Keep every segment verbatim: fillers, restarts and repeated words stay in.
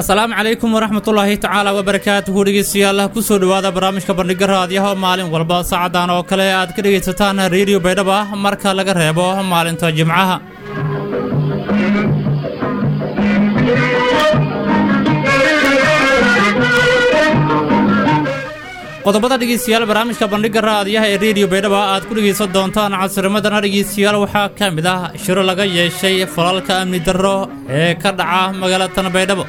السلام عليكم ورحمة الله تعالى وبركاته dhegeystayaal ku soo dhawaada barnaamijka bandhiga raadiyaha maalin walba saacadan oo kale aad ka dhegeysataan radio Baydhabo marka laga reebo maalinta Jimcaha qodobada dhegeystayaal barnaamijka bandhiga raadiyaha ee radio Baydhabo aad ku dhegeysan doontaan casrimadan dhegeystayaal waxa kamid ah shiro laga yeeshay falalka amni darro ee ka dhaca magaalada Baydhabo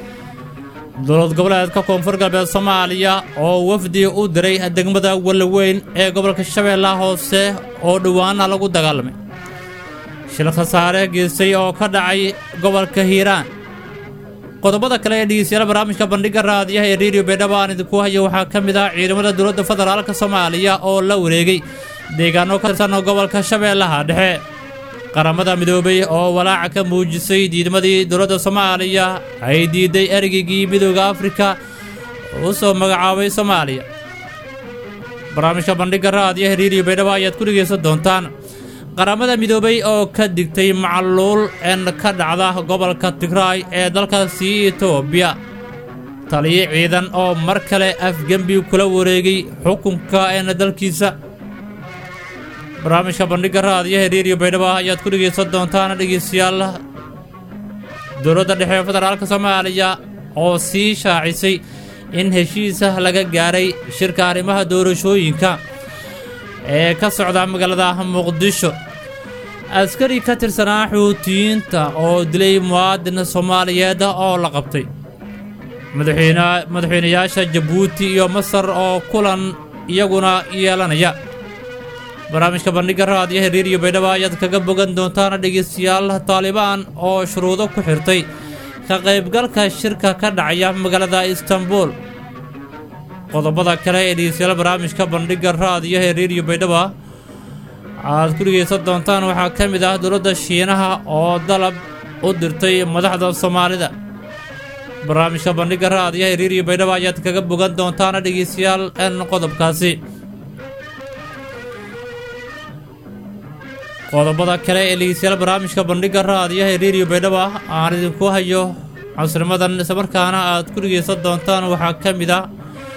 dowlad goboleedka koonfur galbeed Soomaaliya oo wafdi u diray degmada Walaweyn ee gobolka Shabeellaha Hoose oo dhawaana lagu dagaalamay shil khasaare geysay oo ka dhacay gobolka Hiiraan qodobada kale ee dhigeysiga barnaamijka bandhiga raadiyaha ee radio Baydhabo aan idinku hayo waxa kamid ah ciidamada dowladda federaalka Soomaaliya oo la wareegay deegaano ka tirsan gobolka Shabeellaha Dhexe qaramada midoobay oo walaac ka muujisay diidmadii dowladda Soomaaliya ay diiday ergigii midowga Afrika oo soo magacaabay Soomaaliya barnaamijka bandhiga raadiyaha ee radio Baydhabo ayaad ku dhegeysan doontaan qaramada midoobay oo ka digtay macluul en ka dhacda gobolka Tigray ee dalkaasi Itoobiya taliye ciidan oo mar kale afgambi kula wareegay xukunka ee dalkiisa barnaamijka bandhiga raadiyaha ee radio Baydhabo ayaad ku dhegeysan doontaan dhegeystayaal dowladda dhexe ee federaalka Soomaaliya oo sii shaacisay in heshiis laga gaaray shirka arrimaha doorashooyinka ee ka socda magaalada Muqdisho askari ka tirsanaa xuutiyiinta oo dilay muwaadin Soomaaliyeed oo la qabtay madaxweyne madaxweynayaasha Djibouti iyo Masar oo kulan iyaguna yeelanaya barnaamijka bandhiga raadiyaha ee radio Baydhabo ayaad kaga bogan doontaan dhegeystayaal Taliban oo shuruudo ku xirtay ka qaybgalka shirka ka dhacaya magaalada Istanbul qodobada kale ee dhegeystayaal barnaamijka bandhiga raadiyaha ee radio Baydhabo aad ku dhegeysan doontaan waxa kamid ah dowladda Shiinaha oo dalab u dirtay madaxda Soomaalida barnaamijka bandhiga raadiyaha ee radio Baydhabo ayaad kaga bogan doontaan dhegeystayaal in qodobkaasi qodobada kale ee dhegeystayaal barnaamijka bandhiga raadiyaha ee radio Baydhabo aan idinku hayo casrimadan sabarkaana aad ku dhegeysan doontaan waxa kamid ah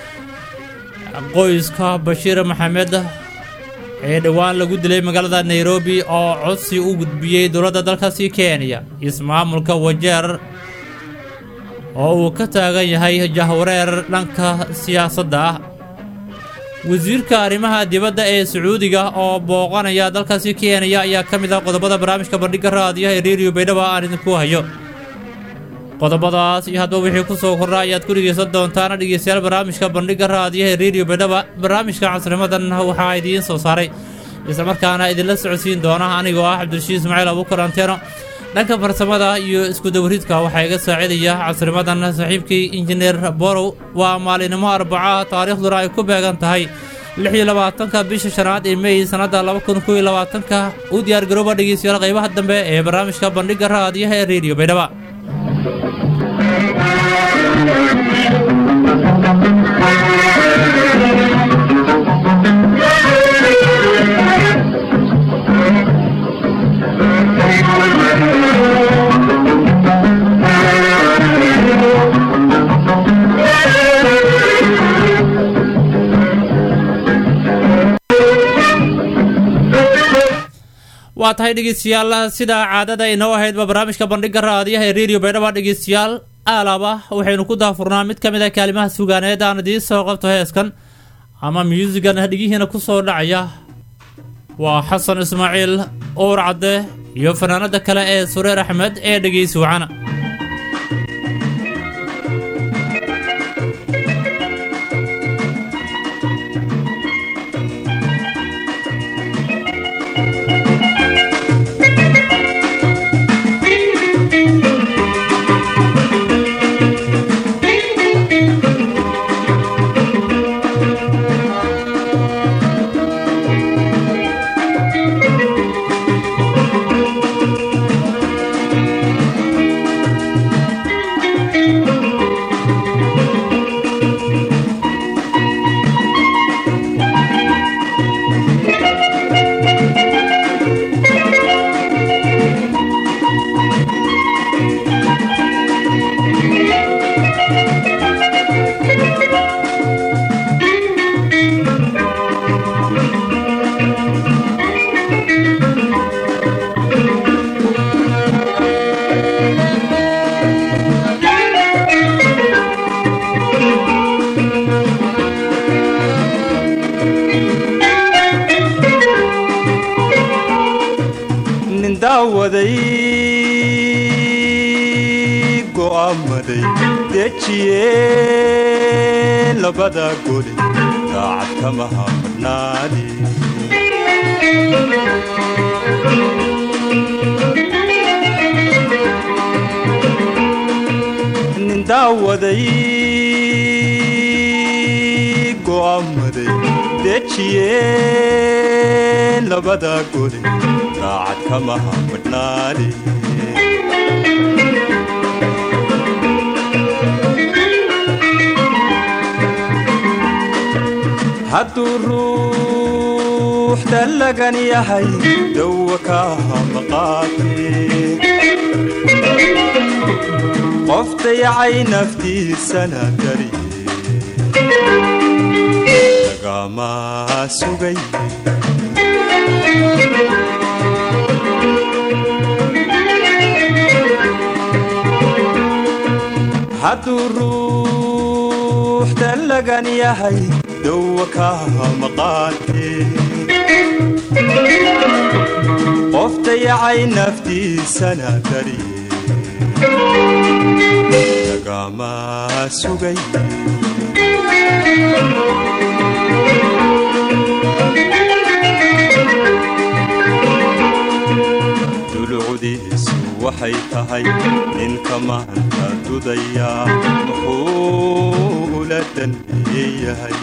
qoyska Bashiir Maxamed ee dhawaan lagu dilay magaalada Nairobi oo codsi u gudbiyay dowladda dalkaasi Kenya ismaamulka Wajeer oo uu ka taagan yahay jahwareer dhanka siyaasadda wasiirka arrimaha dibadda ee Sacuudiga oo booqanaya dalkaasi Kenya ayaa kamid ah qodobada barnaamijka bandhiga raadiyaha ee radio Baydhabo aan idinku hayo qodobadaas iyo hadba wixii ku soo kordhay ayaad ku dhegeysan doontaan dhegeystayaal barnaamijka bandhiga raadiyaha ee radio Baydhabo barnaamijka casrimadan waxa idiin soo saaray isla markaana idinla socodsiin doona anigoo ah Cabdirashiid Ismaaciil Abu Karanteeno dhanka farsamada iyo isku dawridka waxa iga saacidaya casrimadan saaxiibkii injineer Borow waa maalinimo Arbaca taariikhduna ay ku beegan tahay lix iyo labaatanka bisha shanaad ee May sanada laba kun iyo labaatanka u diyaar garooba dhegeystayaal qaybaha dambe ee barnaamijka bandhiga raadiyaha ee radio Baydhabo waa tahay dhegeystayaal sida caadada inoo ahayd barnaamijka bandhiga raadiyaha ee radio Baydhabo dhegeystayaal alaba waxaynu ku daafurnaa mid kamid ah kalimaha suugaaneed aan idin soo qabto heeskan ama musigan dhigihiina ku soo dhacaya waa Xasan Ismaaciil oo Racde iyo fanaanada kale ee Sureer Axmed ee dhageysi wacana daawaday go'aamaday dejiyee labada gole daacad kama hamadnaani nin daawaday go'aamaday dejiyee labada gole daacad kama hamadnaani hadduu ruux dallagan yahay dawa kaha maqaatee qof dayacay naftiisana darye lagama sugay hadduu ruux dallagan yahay dawa kaha maqaatee qof dayacay naftiisana darye lagama sugay dulucdiisu waxay tahay ninka maanta dudaya wuxuu la danbeeyahay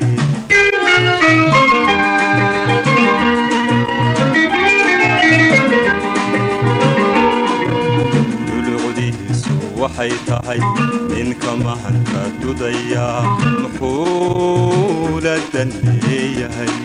dulucdiisu waxay tahay ninka maanta dudaya wuxuu la danbeeyahay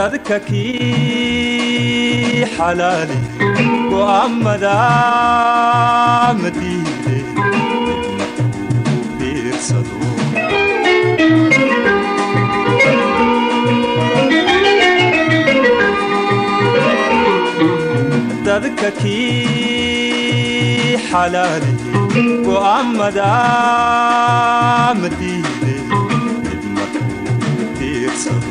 dadka kii xalaali go'aamada madiide midna ku fiirsado dadka kii xalaali go'aamada madiide midna ku fiirsado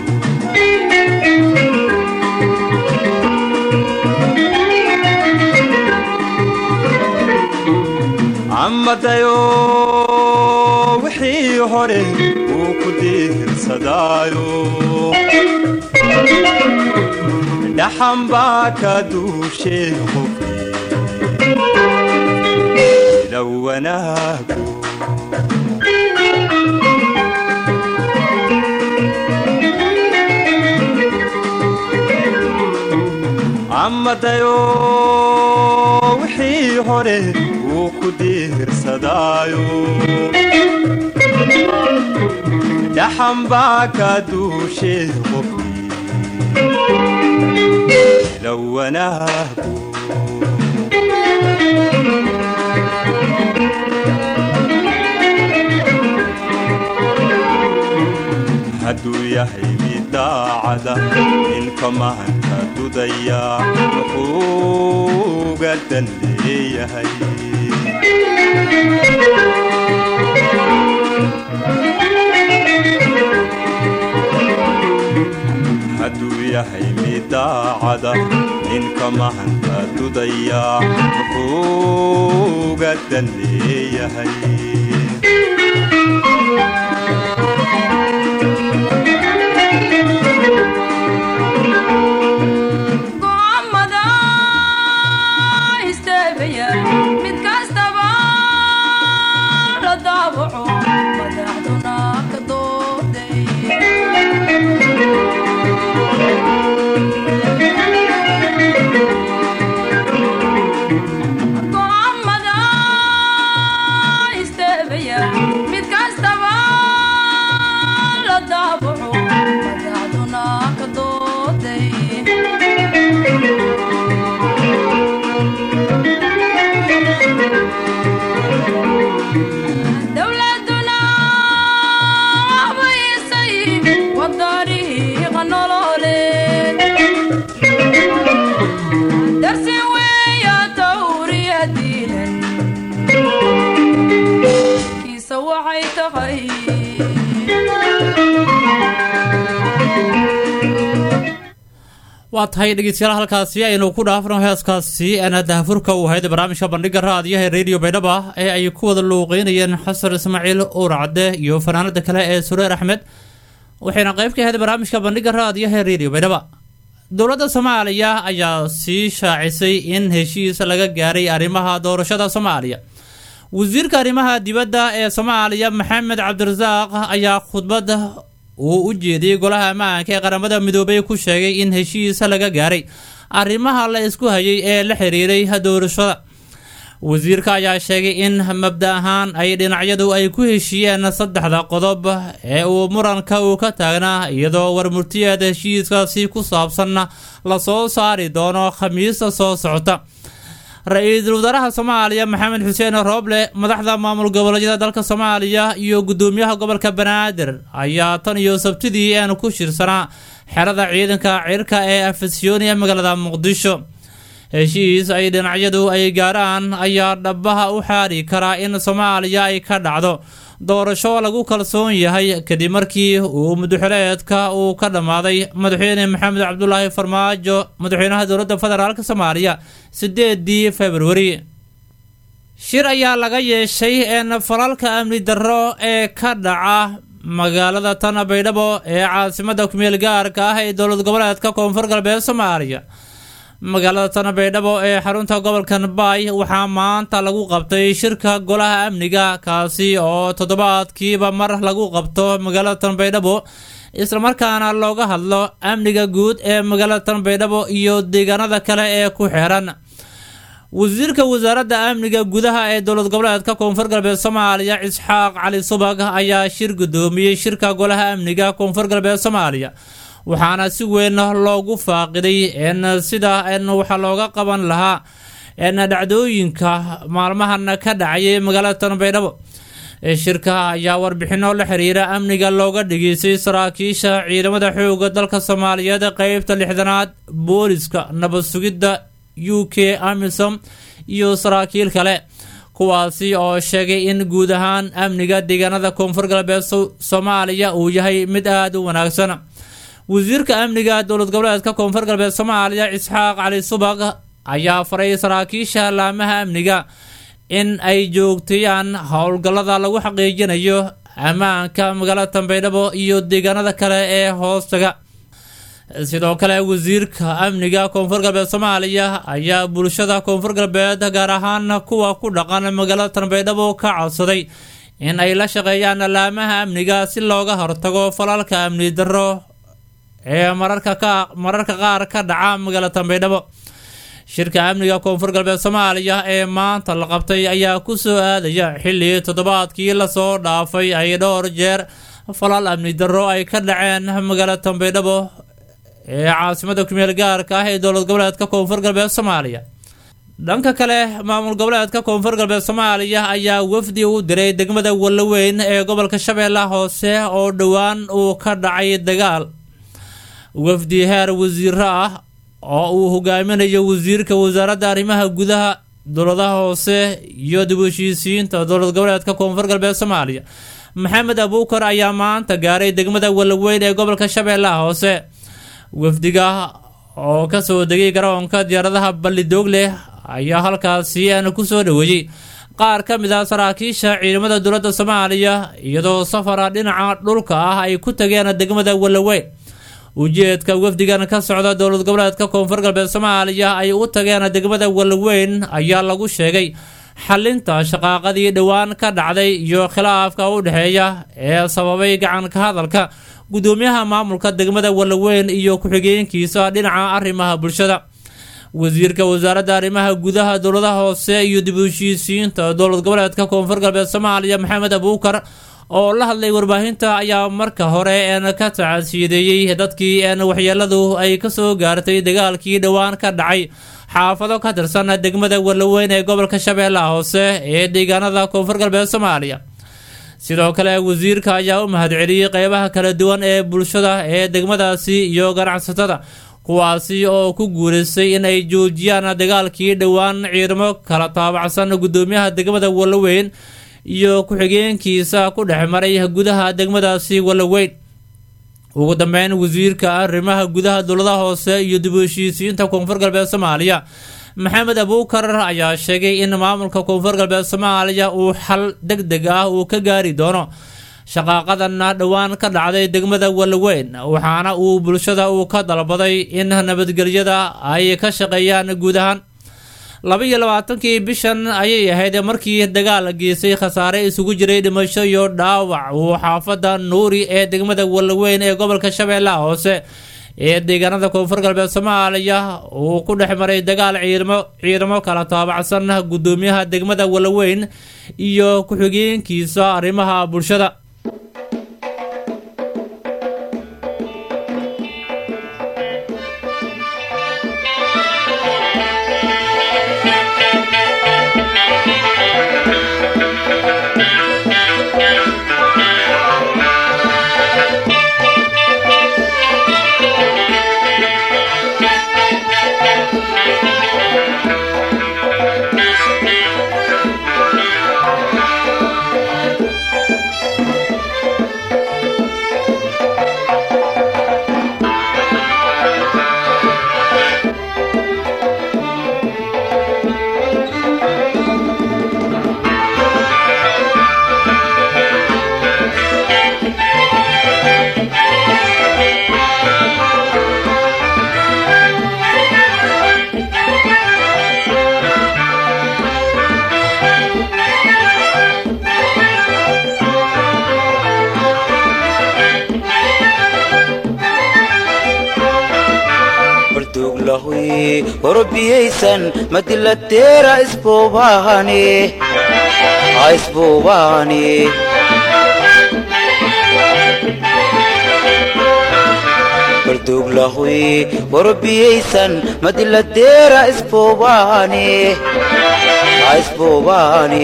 عمدايو وحي هوري وكدير صدايو دحم باكا دوشي خوفي لو وناكو عمدايو وحي هوري وكدير صدايو دحم باكا دوشي خوفي لو وناكو هدو يحيي داعدا إن كمان هدو ضيا وحوق الدنيا يحيي هدو يحيي داعدا إن كمان هدو ضيا وحوق الدنيا يحيي waa tahay dhegeystayaal halkaasi aynu ku dhaafno heeskaasi ana daafurka uu hay'adda barnaamijka bandhiga raadiyaha radio Baydhabo ee ay ku wada luuqeynayeen Xasan Ismaaciil Uurcade iyo fanaanada kale ee Sureer Axmed waxayna qayb ka ahayd barnaamijka bandhiga raadiyaha radio Baydhabo dowladda Soomaaliya ayaa sii shaacisay in heshiis laga gaaray arrimaha doorashada Soomaaliya wasiirka arrimaha dibadda ee Soomaaliya Maxamed Cabdirasaaq ayaa khudbad uu u jeediyay golaha ammaanka ee qaramada midoobay ku sheegay in heshiis laga gaaray arrimaha la isku hayay ee la xiriiray doorashada wasiirka ayaa sheegay in mabda ahaan ay dhinacyadu ay ku heshiiyeen saddexda qodob ee uu muranka uu ka taagnaa iyadoo warmurtiyeed heshiiskaasi ku saabsan la soo saari doono khamiista soo socota ra'iisul wasaaraha Soomaaliya Maxamed Xuseen Rooble madaxda maamul goboleedyada dalka Soomaaliya iyo gudoomiyaha gobolka Banaadir ayaa tan iyo sabtidii aan ku shirsanaa xerada ciidanka cirka ee Afisyooni ee magaalada Muqdisho heshiis ay dhinacyadu ay gaaraan ayaa dhabaha u xaari kara in Soomaaliya ay ka dhacdo doorasho lagu kalsoon yahay kadib markii uu madaxweynaha uu ka dhamaaday madaxweyne Maxamed Cabdullaahi Farmaajo madaxweynaha dowladda federaalka Soomaaliya sideedii February shir ayaa laga yeeshay in falalka amni darro ee ka dhaca magaalada Tana Baydhabo ee caasimadda ku meel gaarka ah ee dowlad goboleedka Koonfur Galbeed Soomaaliya magaalada Tana Baydhabo ee xarunta gobolka Bay waxaa maanta lagu qabtay shirka golaha amniga kaasi oo toddobaadkiiba mar lagu qabto magaalada Tana Baydhabo isla markaana looga hadlo amniga guud ee magaalada Tana Baydhabo iyo deegaanada kale ee ku xeeran wasiirka wasaaradda amniga gudaha ee dowlad goboleedka Koonfur Galbeed Soomaaliya Isxaaq Cali Subag ayaa shir gudoomiyay shirka golaha amniga Koonfur Galbeed Soomaaliya waxaana si weyn loogu faaqiday in sida in waxa looga qaban lahaa in dhacdooyinka maalmahan ka dhacay magaalada Tanbaydhabo. shirka ayaa warbixino la xiriira amniga looga dhigisay saraakiisha ciidamada xoogga dalka Soomaaliyeed qaybta lixdanaad booliska nabad sugidda U K AMISOM iyo saraakiil kale kuwaasi oo sheegay in guud ahaan amniga deegaanada Koonfur Galbeed Soomaaliya uu yahay mid aad u wanaagsan. wasiirka amniga dowlad goboleedka Koonfur Galbeed Soomaaliya Isxaaq Cali Subag ayaa faray saraakiisha laamaha amniga in ay joogtayaan howlgallada lagu xaqiijinayo ammaanka magaalada Tanbaydhabo iyo deegaanada kale ee hoostaga. sidoo kale wasiirka amniga Koonfur Galbeed Soomaaliya ayaa bulshada Koonfur Galbeed gaar ahaan kuwa ku dhaqan magaalada Tanbaydhabo ka codsaday in ay la shaqeeyaan laamaha amniga si looga hortago falalka amni darro ee mararka ka mararka qaar ka dhaca magaalada Tanbaydhabo. shirka amniga Koonfur Galbeed Soomaaliya ee maanta la qabtay ayaa ku soo aadaya xilli toddobaadkii la soo dhaafay ay dhowr jeer falal amni darro ay ka dhaceen magaalada Tanbaydhabo ee caasimada ku meel gaarka ah ee dowlad goboleedka Koonfur Galbeed Soomaaliya. dhanka kale maamul goboleedka Koonfur Galbeed Soomaaliya ayaa wafdi u diray degmada Walaweyn ee gobolka Shabeellaha Hoose oo dhawaan uu ka dhacay dagaal. wafdi heer wasiir ah oo uu hogaaminayo wasiirka wasaaradda arrimaha gudaha dowladaha hoose iyo dib u heshiisiinta dowlad goboleedka Koonfur Galbeed Soomaaliya Maxamed Abuukar ayaa maanta gaaray degmada Walaweyn ee gobolka Shabeellaha Hoose. wafdiga oo ka soo degay garoonka diyaaradaha Balidoogle ayaa halkaasi aan ku soo dhaweeyay qaar ka mid ah saraakiisha ciidamada dowladda Soomaaliya iyadoo safar dhinaca dhulka ah ay ku tageen degmada Walaweyn. ujeedka wafdigan ka socda dowlad goboleedka Koonfur Galbeed Soomaaliya ay u tageen degmada Walaweyn ayaa lagu sheegay xalinta shaqaaqadii dhawaan ka dhacday iyo khilaafka u dhaxeeya ee sababay gacan ka hadalka gudoomiyaha maamulka degmada Walaweyn iyo ku-xigeenkiisa dhinaca arrimaha bulshada. wasiirka wasaaradda arrimaha gudaha dowladaha hoose iyo dib u heshiisiinta dowlad goboleedka Koonfur Galbeed Soomaaliya Maxamed Abuukar oo la hadlay warbaahinta ayaa marka hore een ka tacsiideeyay dadkii een waxyeeladu ay ka soo gaartay dagaalkii dhawaan ka dhacay xaafado ka tirsan degmada Walaweyn ee gobolka Shabeellaha Hoose ee deegaanada Koonfur Galbeed Soomaaliya. sidoo kale wasiirka ayaa u mahadceliyay qaybaha kala duwan ee bulshada ee degmadaasi iyo ganacsatada kuwaasi oo ku guuleystay in ay joojiyaan dagaalkii dhawaan ciidamo kala taabacsan gudoomiyaha degmada Walaweyn iyo ku-xigeenkiisa ku dhex maray gudaha degmadaasi Walaweyn. ugu dambeyn wasiirka arrimaha gudaha dowladaha hoose iyo dib u heshiisiinta Koonfur Galbeed Soomaaliya Maxamed Abuukar ayaa sheegay in maamulka Koonfur Galbeed Soomaaliya uu xal degdeg ah uu ka gaari doono shaqaaqadan dhawaan ka dhacday degmada Walaweyn waxaana uu bulshada uu ka dalbaday in nabadgelyada ay ka shaqeeyaan guud ahaan. laba iyo labaatankii bishan ayay ahayd markii dagaal geysay khasaare isugu jiray dhimasho iyo dhaawac uu xaafada Nuuri ee degmada Walaweyn ee gobolka Shabeellaha Hoose ee deegaanada Koonfur Galbeed Soomaaliya uu ku dhex maray dagaal ciidamo ciidamo kala taabacsan gudoomiyaha degmada Walaweyn iyo ku-xigeenkiisa arrimaha bulshada. lahui orbiyeysan madilatera isbobahani isbobahani abulahoy warbiyaysan madiladeera isboobaane isboobaane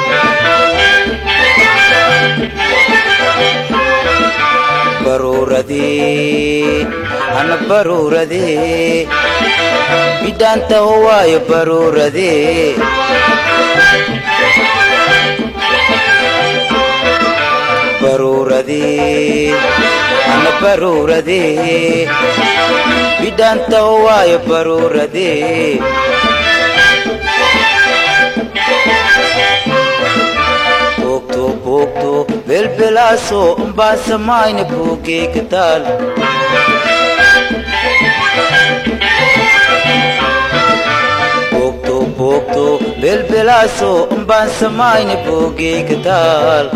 barurade ana barurade bidanta howayo barurade barurade ana barurade bidanta howayo barurade bokto bokto belbelaso umbasa maine buke ketal bokto bokto belbelaso umbasa maine buke ketal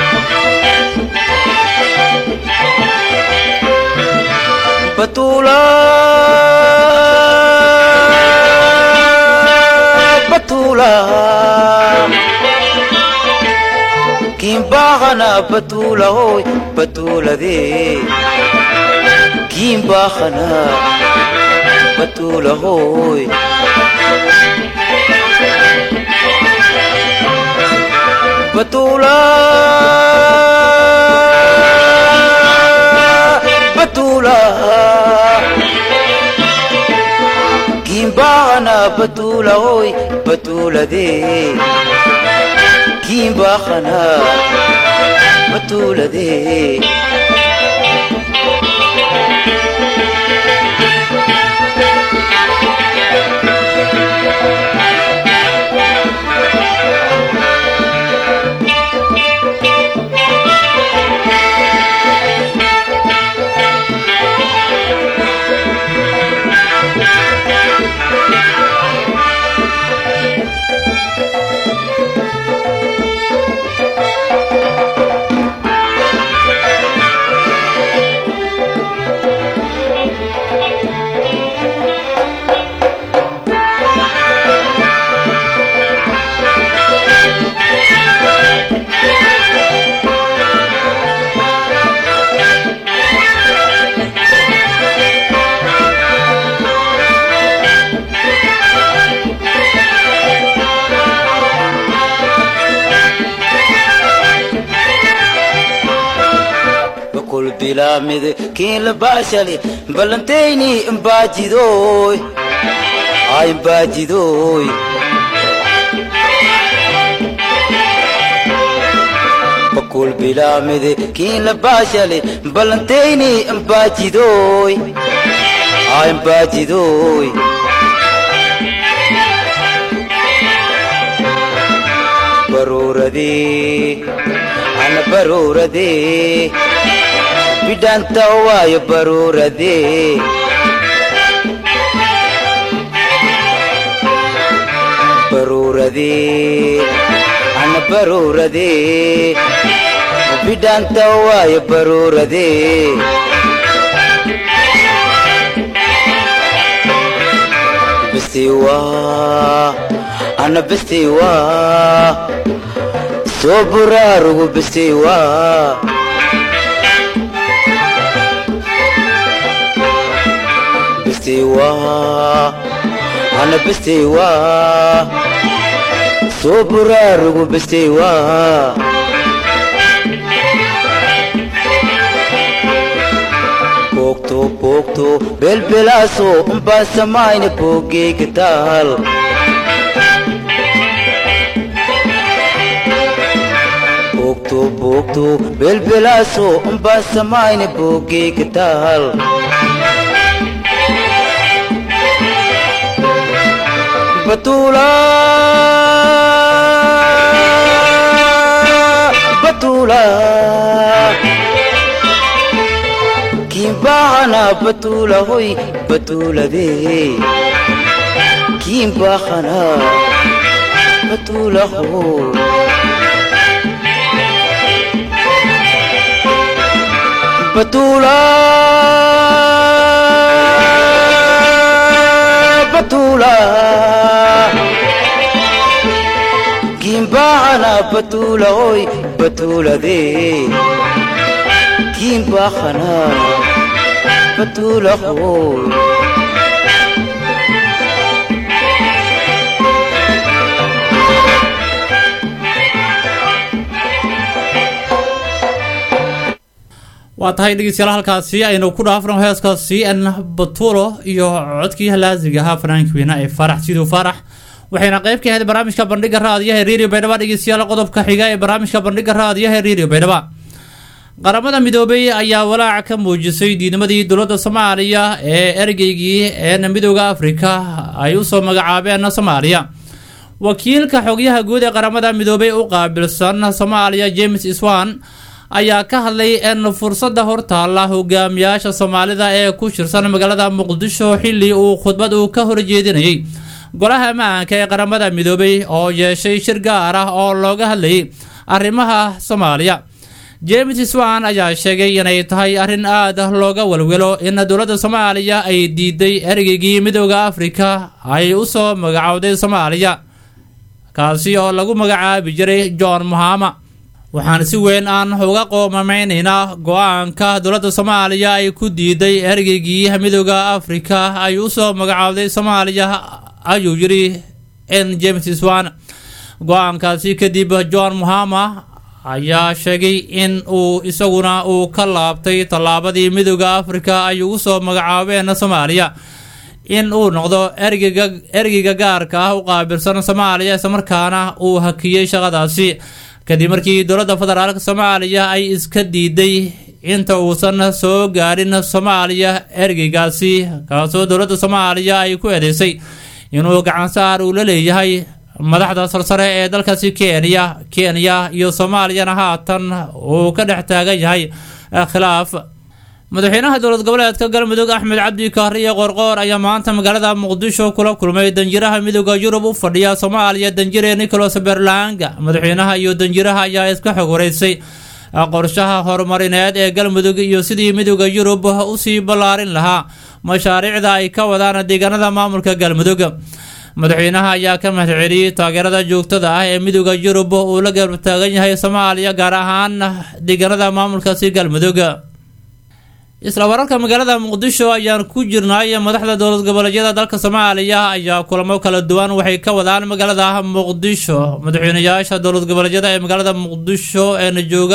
Batula Batula Kimbahana Batula hoy Batula de Kimbahana Batula hoy Batula Batula Kimbahana Batula hoy Batula de Kimbahana Batula de bilamid kin la bashali balantayni imbajidoy ay imbajidoy bakul bilamid kin la bashali balantayni imbajidoy ay imbajidoy barurade ana barurade bidanta howayo barurade barurade ana barurade bidanta howayo barurade bestiwa ana bestiwa soburarugu bestiwa bestiwa ana bestiwa soburarugu bestiwa bokto bokto belbelaso umbasa maine buke ketal bokto bokto belbelaso umbasa maine buke ketal Batula Batula Kimbahana Batula hoy Batula de Kimbahana Batula hoy Batula Batula Kimbahana Batula hoy Batula de Kimbahana batuula hooy waa tahay dhegeystayaal halkaasi aynu ku dhaafno heeskaasi en batuulo iyo codkii laasiga ahaa fanaanka weyna ee farax sidoo farax waxayna qayb ka ahayd barnaamijka bandhiga raadiyaha radio baydhabo dhegeystayaal qodobka xiga ee barnaamijka bandhiga raadiyaha radio baydhabo qaramada midoobay ayaa walaac ka muujisay diidnimadii dowladda Soomaaliya ee ergeygii ee midowga Afrika ay u soo magacaabeen Soomaaliya wakiilka xogyaha guud ee qaramada midoobay u qaabilsan Soomaaliya James Iswan ayaa ka hadlay in fursada hortaala hogaamiyaasha Soomaalida ee ku shirsan magaalada Muqdisho xilli uu khudbad uu ka horjeedinayay golaha ammaanka ee qaramada midoobay oo yeeshay shir gaar ah oo looga hadlayay arrimaha Soomaaliya James Iswan ayaa sheegay inay tahay arrin aad looga walwalo in dowladda Soomaaliya ay diiday ergeygii midowga Afrika ay u soo magacaawday Soomaaliya kaasi oo lagu magacaabi jiray John Mahama waxaan si weyn aan uga qoomamaynayna go'aanka dowladda Soomaaliya ay ku diiday ergeygii midowga Afrika ay u soo magacaawday Soomaaliya ayuu yiri in James Iswan go'aankaasi kadib John Mahama ayaa sheegay in uu isaguna uu ka laabtay talaabadii midowga Afrika ay ugu soo magacaabeen Soomaaliya in uu noqdo ergeyga ergeyga gaarka ah u qaabilsan Soomaaliya isla markaana uu hakiyay shaqadaasi kadib markii dowladda federaalka Soomaaliya ay iska diiday inta uusan soo gaarin Soomaaliya ergeygaasi kaasoo dowladda Soomaaliya ay ku eedeysay inuu gacan saar u leeyahay madaxda sarsare ee dalkaasi Kenya Kenya iyo Soomaaliya haatan uu ka dhex taagan yahay khilaaf madaxweynaha dowlad goboleedka Galmudug Axmed Cabdi Kaariye Qorqoor ayaa maanta magaalada Muqdisho kula kulmay danjiraha midowga Yurub u fadhiya Soomaaliya danjire Nicholas Berlanga madaxweynaha iyo danjiraha ayaa iska xog wareysay qorshaha horumarineed ee Galmudug iyo sidii midowga Yurub u sii balaarin lahaa mashaariicda ay ka wadaan deegaanada maamulka Galmudug madaxweynaha ayaa ka mahadceliyay taageerada joogtada ah ee midowga Yurub uu la garab taagan yahay Soomaaliya gaar ahaan deegaanada maamulka si Galmudug isla wararka magaalada Muqdisho ayaan ku jirnay madaxda dowlad goboleedyada dalka Soomaaliya ayaa kulamo kala duwan waxay ka wadaan magaalada Muqdisho madaxweynayaasha dowlad goboleedyada ee magaalada Muqdisho ee jooga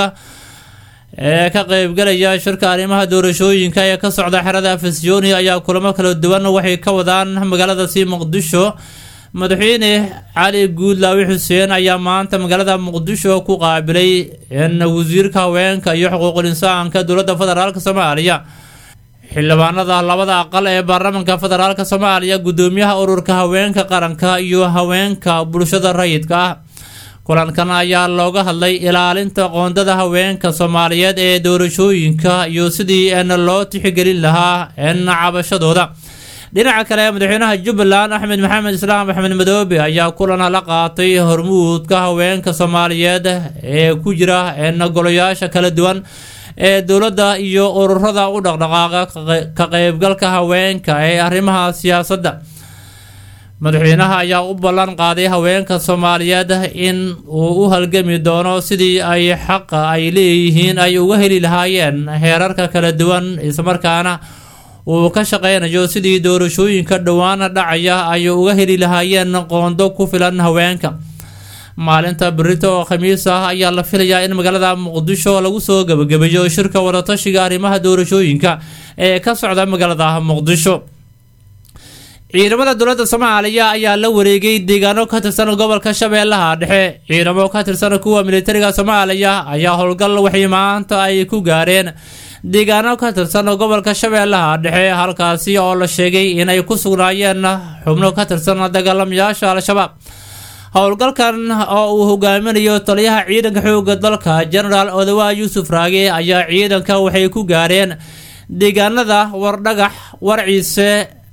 ee ka qayb galaya shirka arrimaha doorashooyinka ee ka socda xerada Afisyooni ayaa kulamo kala duwan waxay ka wadaan magaalada si Muqdisho madaxweyne Cali Guudlaawi Xuseen ayaa maanta magaalada Muqdisho ku qaabilay in wasiirka haweenka iyo xuquuqul insaanka dowladda federaalka Soomaaliya xildhibaanada labada aqal ee baarlamaanka federaalka Soomaaliya gudoomiyaha ururka haweenka qaranka iyo haweenka bulshada rayidka ah kulankan ayaa looga hadlay ilaalinta qoondada haweenka Soomaaliyeed ee doorashooyinka iyo sidii in loo tixgelin lahaa in cabashadooda dhinaca kale madaxweynaha Jubbaland Axmed Maxamed Islaam Axmed Madoobe ayaa kulan la qaatay hormuudka haweenka Soomaaliyeed ee ku jira in golayaasha kala duwan ee dowladda iyo ururada u dhaqdhaqaaqa ka qaybgalka haweenka ee arrimaha siyaasadda madaxweynaha ayaa u ballan qaaday haweenka Soomaaliyeed in uu u halgami doono sidii ay xaq ay leeyihiin ay uga heli lahaayeen heerarka kala duwan isla markaana uu ka shaqeynayo sidii doorashooyinka dhawaan dhacaya ay uga heli lahaayeen qoondo ku filan haweenka maalinta berito oo Khamiis ah ayaa la filayaa in magaalada Muqdisho lagu soo gabagabeeyo shirka wada tashiga arrimaha doorashooyinka ee ka socda magaalada Muqdisho ciidamada dowladda Soomaaliya ayaa la wareegay deegaano ka tirsan gobolka Shabeellaha Dhexe ciidamo ka tirsan kuwa militariga Soomaaliya ayaa howlgal waxay maanta ay ku gaareen deegaano ka tirsan gobolka Shabeellaha Dhexe halkaasi oo la sheegay inay ku sugnaayeen xubno ka tirsan dagaalamayaasha Al-Shabaab howlgalkan oo uu hogaaminayo taliyaha ciidanka xoogga dalka General Odawa Yusuf Raage ayaa ciidanka waxay ku gaareen deegaanada Wardagax Warciise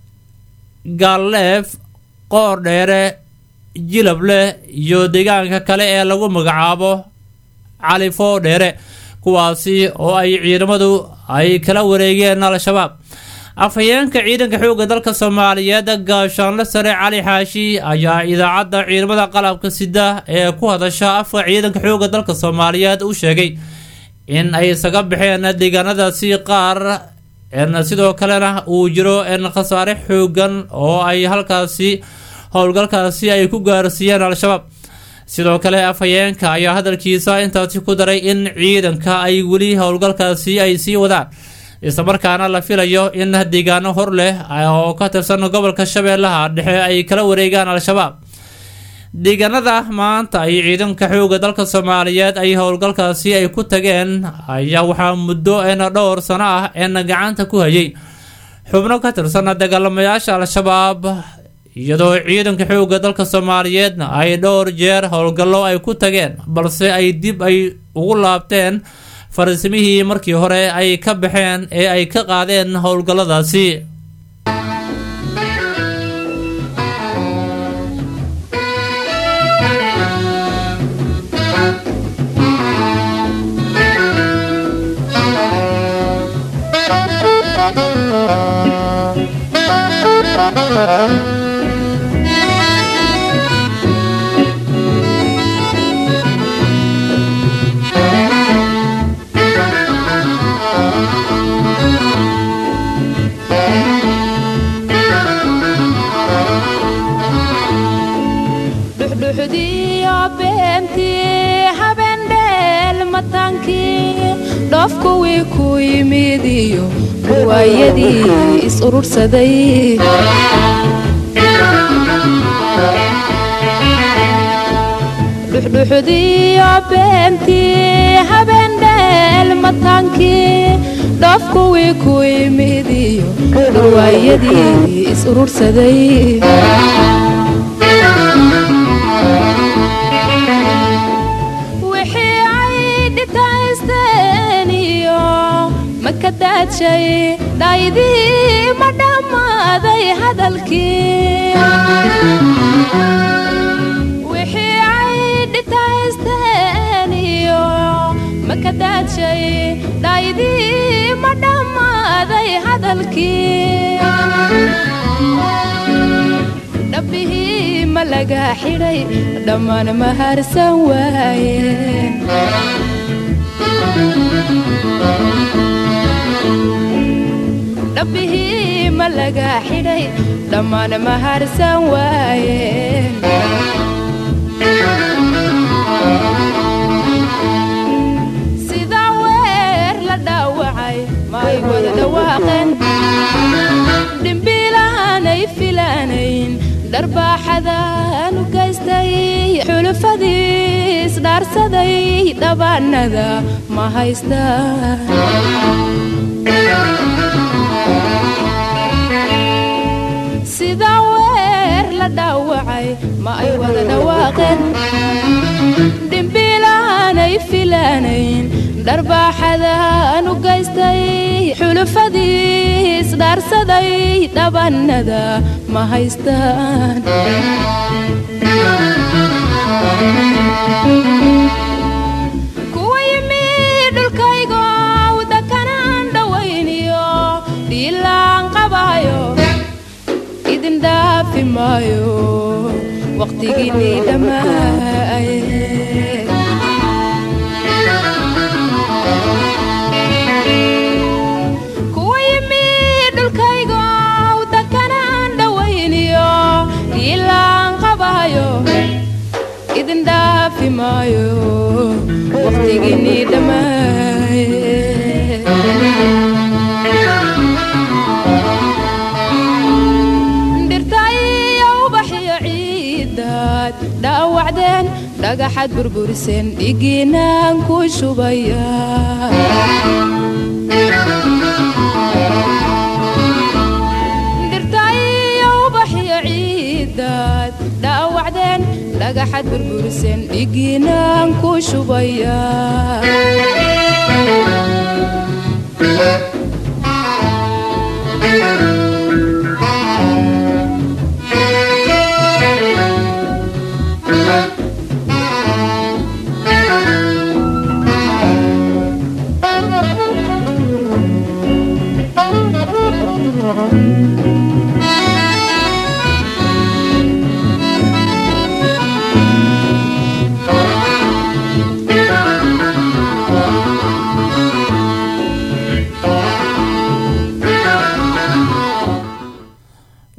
Galleef Qoordheere Jilable iyo deegaanka kale ee lagu magacaabo Califo Dheere kuwaasi oo ay ciidamadu ay kala wareegeen Al-Shabaab afhayeenka ciidanka xoogga dalka Soomaaliyeed gaashaanle sare Cali Xaashi ayaa idaacadda ciidamada qalabka sida ee ku hadasha afka ciidanka xoogga dalka Soomaaliyeed u sheegay in ay isaga baxeen deegaanadaasi qaar en sidoo kalena uu jiro en khasaare xoogan oo ay halkaasi howlgalkaasi ay ku gaarsiiyeen al-shabaab sidoo kale afhayeenka ayaa hadalkiisa intaasi ku daray in ciidanka ay weli howlgalkaasi ay sii wadaan isla markaana la filayo in deegaano hor leh oo ka tirsan gobolka Shabeellaha Dhexe ay kala wareegaan al-shabaab deegaanada maanta ay ciidanka xooga dalka Soomaaliyeed ay howlgalkaasi ay ku tageen ayaa waxaa muddo een dhowr sano ah in gacanta ku hayay xubno ka tirsan dagaalamayaasha al-shabaab iyadoo ciidanka xooga dalka Soomaaliyeed ay dhowr jeer howlgallo ay ku tageen balse ay dib ay ugu laabteen farsamihii markii hore ay ka baxeen ee ay ka qaadeen howlgalladaasi kuwii ku yimid iyo riwaayadii is urursaday dhuxdhuxdiyo beentii habeendheel mataankii dhoof kuwii ku yimid iyo riwaayadii is urursaday makadaajay dhaydii ma dhammaaday hadalkii wixii ay dhitaysteen iyo makadaajay dhaydii ma dhammaaday hadalkii dhabbihii ma laga xidhay dhammaan ma harsan waayeen dhabbihii ma laga xidhay dhammaan ma harsan waayeen sidaa weer la dhaawacay ma ay wada dhawaaqeen dhimbiilaanay filaanayn dharbaaxadaan u gaystay xulufadiis dhaarsaday dhabaanada ma haystaan sidaa weer la dhaawacay ma ay wada dhawaaqeen dhimbiilaanay filaanayn dharbaaxadaan u gaystay xulufadiis dhaarsaday dhabaanada ma haystaan kuwa yimid dhulkaygo wadakanaan dhawayniyo dhiilaan qabaayo idin dhaafi maayo waqtigiinii dhammaaye kuwa yimid dhulkaygo wadakanaan dhawayniyo dhiilaan qabaayo idin dhaafi maayo waqtigiinii dhammaaye dhaawacdeen dhagaxad burburiseen dhigiinaan ku shubaya dhirtaiyo ubaxiyo ciidaad dhaawacdeen dhagaxad burburiseen dhigiinaan ku shubaya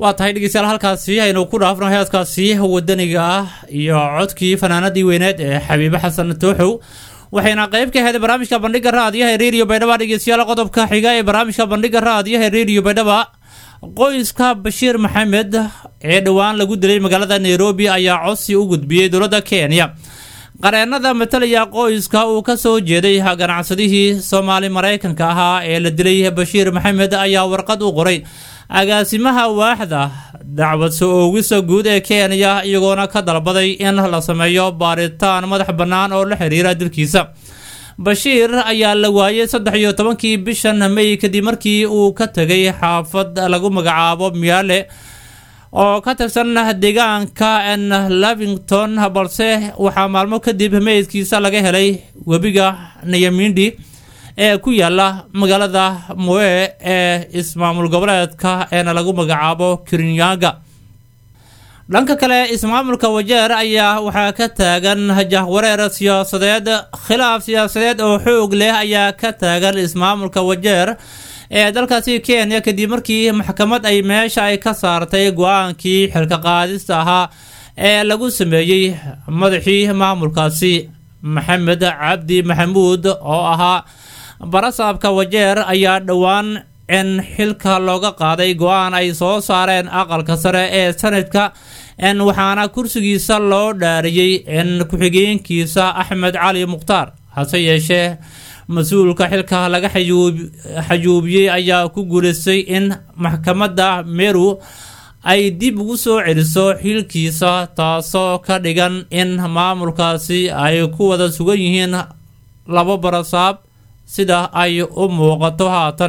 waa tahay dhegeystayaal halkaasi aynu ku dhaafno heeskaasi wadaniga ah iyo codkii fanaanadii weyneed ee xabiibe xasan tooxow waxayna qayb ka ahayd barnaamijka bandhiga raadiyaha ee radio baydhaba dhegeystayaal qodobka xiga ee barnaamijka bandhiga raadiyaha ee radio baydhaba qoyska Bashiir Maxamed ee dhawaan lagu dilay magaalada Nairobi ayaa codsi u gudbiyay dowladda Kenya qareenada matalaya qoyska uu ka soo jeeday ganacsadihii Soomaali Mareykanka ahaa ee la dilay Bashiir Maxamed ayaa warqad u qoray agaasimaha waaxda dacwad soo oogisa guud ee Kenya iyagoona ka dalbaday in la sameeyo baaritaan madax bannaan oo la xiriira dilkiisa Bashiir ayaa la waayay saddex iyo tobankii bishan May kadib markii uu ka tagay xaafad lagu magacaabo Miale oo ka tirsan deegaanka Lavington balse waxaa maalmo kadib meydkiisa laga helay webiga Nyamindi ee ku yaala magaalada Moe ee ismaamul goboleedka ee lagu magacaabo Kirinyaga dhanka kale ismaamulka Wajeer ayaa waxaa ka taagan jahwareer siyaasadeed khilaaf siyaasadeed oo xoog leh ayaa ka taagan ismaamulka Wajeer ee dalkaasi Kenya kadib markii maxkamad ay meesha ay ka saartay go'aankii xilka qaadista ahaa ee lagu sameeyay madaxii maamulkaasi Maxamed Cabdi Maxamuud oo ahaa barasaabka Wajeer ayaa dhawaan in xilka looga qaaday go'aan ay soo saareen aqalka sare ee sanadka in waxaana kursigiisa loo dhaariyay in ku-xigeenkiisa Axmed Cali Muqtaar hase yeeshee mas'uulka xilka laga xayuubiyay ayaa ku guuleystay in maxkamadda Meru ay dib ugu soo celiso xilkiisa taasoo ka dhigan in maamulkaasi ay ku wada sugan yihiin laba barasaab sida ay u muuqato haatan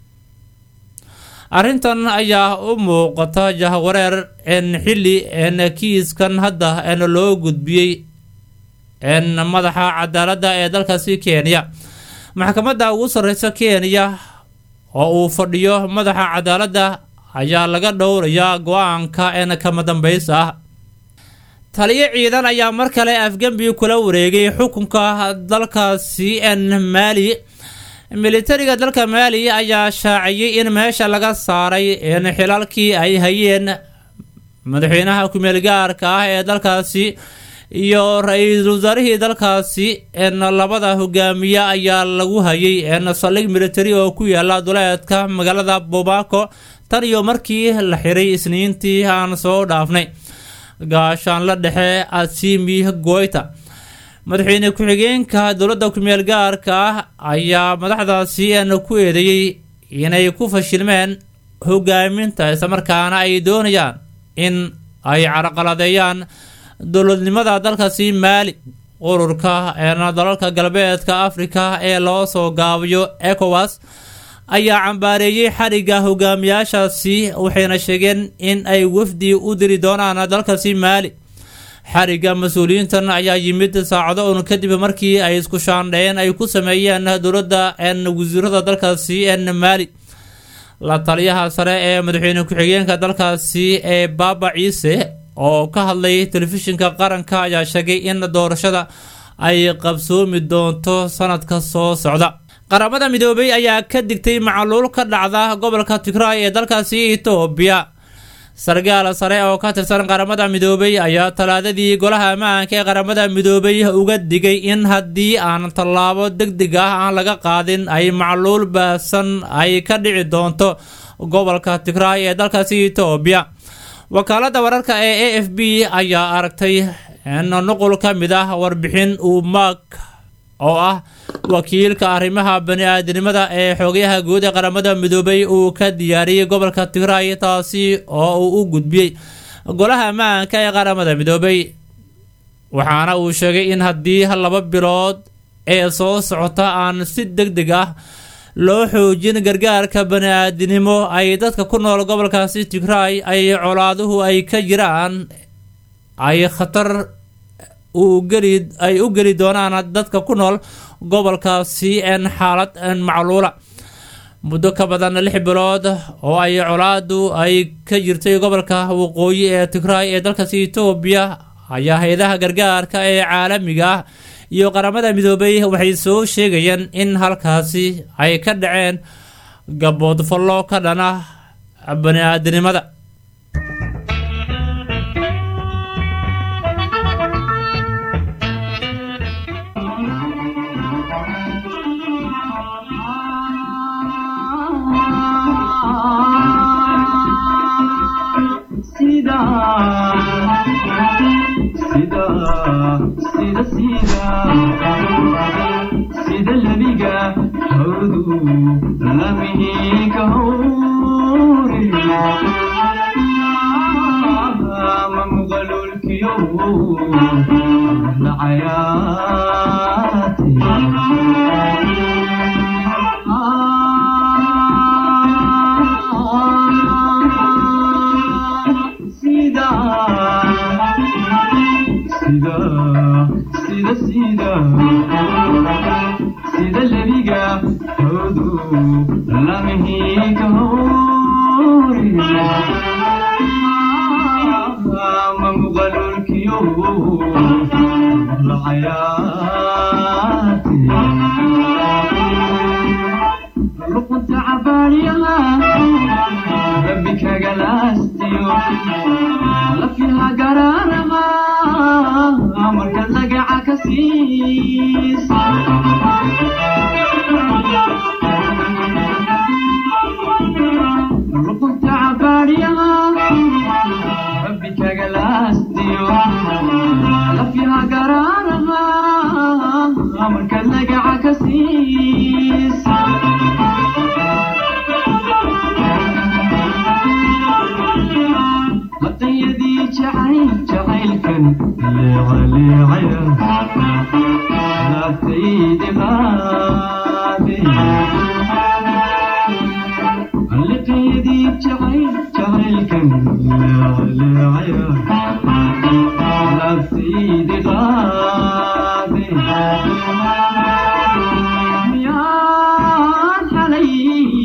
arrintan ayaa u muuqata jahwareer in xilli in kiiskan hadda in loo gudbiyay in madaxa cadaaladda ee dalkaasi Kenya maxkamadda ugu sarreysa Kenya oo uu fadhiyo madaxa cadaaladda ayaa laga dhowrayaa go'aanka in kama dambaysa ah taliye ciidan ayaa mar kale afgambi kula wareegay xukunka dalkaasi in Mali militariga dalka Mali ayaa shaaciyay in meesha laga saaray in xilalkii ay hayeen madaxweynaha ku meel gaarka ah ee dalkaasi iyo ra'iisul wasaarihii dalkaasi in labada hogaamiye ayaa lagu hayay in saldhig military oo ku yaala duleedka magaalada Bamako tan iyo markii la xiray isniintii aan soo dhaafnay gaashaan la dhexe Asimi Goita madaxweyne ku-xigeenka dowladda ku meel gaarka ah ayaa madaxdaasi ku eedeeyay inay ku fashilmeen hogaaminta isla markaana ay doonayaan in ay carqaladeeyaan dowladnimada dalkaasi Mali ururka ee dalalka galbeedka Afrika ee loo soo gaabiyo ECOWAS ayaa cambaareeyay xariga hogaamiyaashaasi waxayna sheegeen in ay wafdi u diri doonaan dalkaasi Mali xariga mas'uuliyiintan ayaa yimid saacado uun kadib markii ay isku shaandheen ay ku sameeyeen dowladda ee wasiirada dalkaasi ee Mali la taliyaha sare ee madaxweyne ku-xigeenka dalkaasi ee Baba Ciise oo ka hadlay telefishinka qaranka ayaa sheegay in doorashada ay qabsoomi doonto sanadka soo socda qaramada midoobay ayaa ka digtay macaluul ka dhacda gobolka Tigray ee dalkaasi Ethiopia sargaal sare oo ka tirsan qaramada midoobay ayaa talaadadii golaha ammaanka ee qaramada midoobay uga digay in haddii aan tallaabo degdeg ah aan laga qaadin ay macaluul baahsan ay ka dhici doonto gobolka Tigray ee dalkaasi Ethiopia wakaalada wararka ee A F P ayaa aragtay in nuqul ka mid ah warbixin uu Mark oo ah wakiilka arrimaha bani'aadanimada ee xogayaha guud ee qaramada midoobay uu ka diyaariyay gobolka Tigray taasi oo uu u gudbiyay golaha ammaanka ee qaramada midoobay waxaana uu sheegay in haddii laba bilood ee soo socota aan si degdeg ah loo xoojin gargaarka bani'aadanimo ay dadka ku nool gobolkaasi Tigray ay colaaduhu ay ka jiraan ay khatar uu geli ay u geli doonaan dadka ku nool gobolkaasi in xaalad macluula muddo ka badan lix bilood oo ay colaadu ay ka jirtay gobolka waqooyi ee Tigray ee dalkaasi Ethiopia ayaa hay'adaha gargaarka ee caalamiga ah iyo qaramada midoobay waxay soo sheegayeen in halkaasi ay ka dhaceen gabood fallo ka dhana bani'aadanimada سيدا سيدا اللبيقة هودو لمهيك هوري ما مغلو الكيوم لعياتي سيدا سيدا سيدا سيدا سيدا اللبيقة هودو لمهيك هوري ما مغلو الكيوم لحياتي لقد عباليها ربك قلاستيو لفيها قرارها مركز لقع كسيس لقد عباليها ربك قلاستيو لفيها قرارها مركز لقع كسيس لقيدي جعيل جعيل كان اللي علي عيا لا تيدي غادي لقيدي جعيل جعيل كان اللي علي عيا لا تيدي غادي يا علي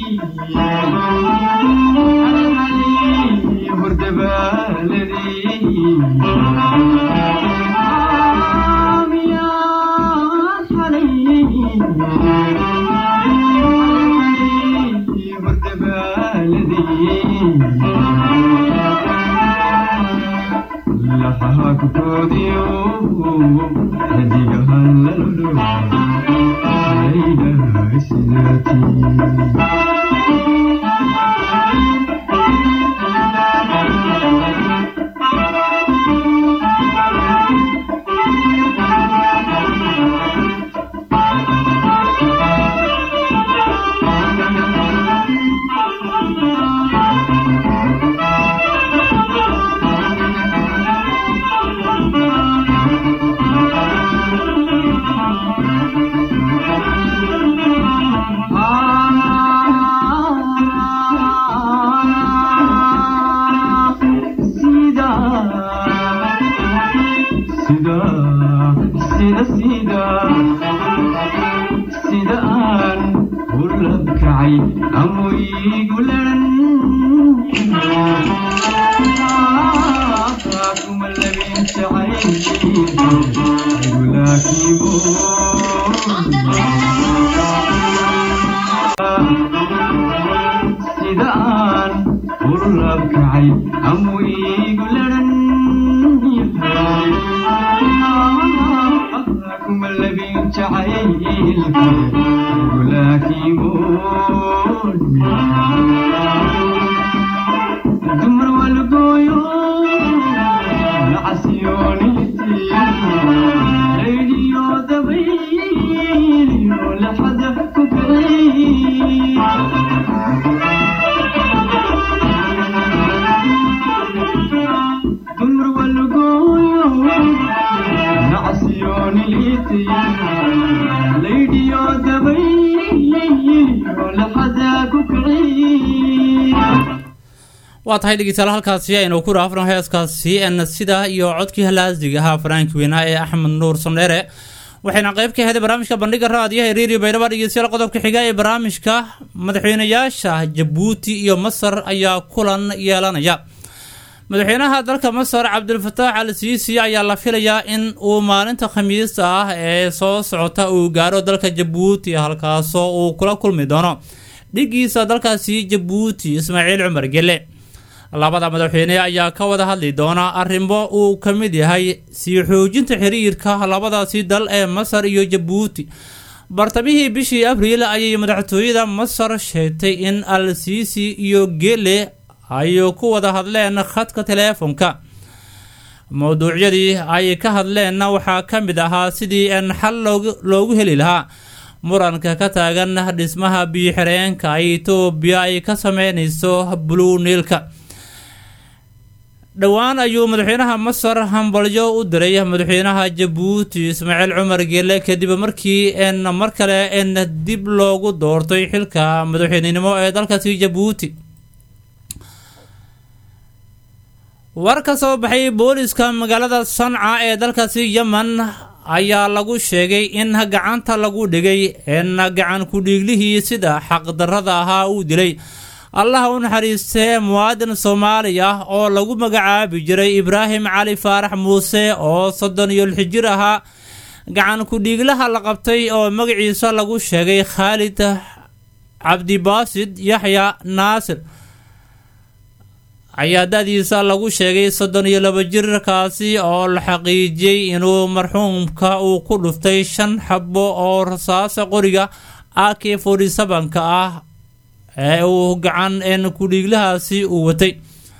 ورد بالدي يا علي ورد بالدي لحاك توديو هديها اللولو ليلة سنتي سيدا سيدا سيدا أن ولبك عي أموي قلن أخاكم الذي تعين يقولك يبون سيدا أن ولبك عي أموي قلن أخاكم الذي تعين يقولك يبون دمر والقيوم العسيونيتي ليلي ودبيلي ولحد كبري دمر والقيوم العسيونيتي ليلي ودبيلي ولحد كبري. waa tahay dhegeystayaal halkaasi aynu ku raafno heeskaasi en sida iyo codkii halaasiga ahaa Frank Wina ee Axmed Nuur Samneere waxayna qayb ka ahayd barnaamijka bandhiga raadiyaha Radio Baydhabo dhegeystayaal qodobka xiga ee barnaamijka madaxweynayaasha Djibouti iyo Masar ayaa kulan yeelanaya madaxweynaha dalka Masar Abdel Fattah al-Sisi ayaa la filayaa in uu maalinta Khamiista ah ee soo socota uu gaaro dalka Djibouti halkaas oo uu kula kulmi doono dhigiisa dalkaasi Djibouti Ismaaciil Umar Gelle labada madaxweyne ayaa ka wada hadli doona arrinbo uu kamid yahay sii xoojinta xiriirka labadaasi dal ee Masar iyo Djibouti bartamihii bishii Abriil ayay madaxtooyada Masar sheegtay in al-Sisi iyo Gelle ay ku wada hadleen khadka teleefanka mowduucyadii ay ka hadleenna waxaa ka mid ahaa sidii in xal loogu heli lahaa muranka ka taagan dhismaha biyo-xireenka ay Itoobiya ay ka sameynayso Blue Nile-ka. dhowaan ayuu madaxweynaha Masar hambalyo u diray madaxweynaha Jabuuti Ismaaciil Cumar Geele kadib markii in mar kale in dib loogu doortay xilka madaxweynenimo ee dalkaasi Jabuuti. war ka soo baxay booliska magaalada Sanca ee dalkaasi Yemen ayaa lagu sheegay in gacanta lagu dhigay in gacan ku dhiiglihii sida xaq darrada ahaa uu dilay Allah u naxariistay muwaadin Soomaali ah oo lagu magacaabi jiray Ibraahim Cali Faarax Muuse oo soddon iyo lix jir ahaa. gacan ku dhiiglaha la qabtay oo magaciisa lagu sheegay Khalid Cabdi Baasid Yaxya Naasir ayaa da'diisa lagu sheegay soddon iyo laba jir kaasi oo la xaqiijiyay inuu marxuumka uu ku dhuftay shan xabbo oo rasaas qoriga A K forty-seven ka ah ee uu gacan in ku dhiiglahaasi uu watay.